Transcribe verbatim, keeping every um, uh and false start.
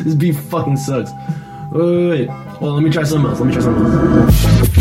This beef fucking sucks. Wait, wait, wait. Well, let me try something else. Let me try something else.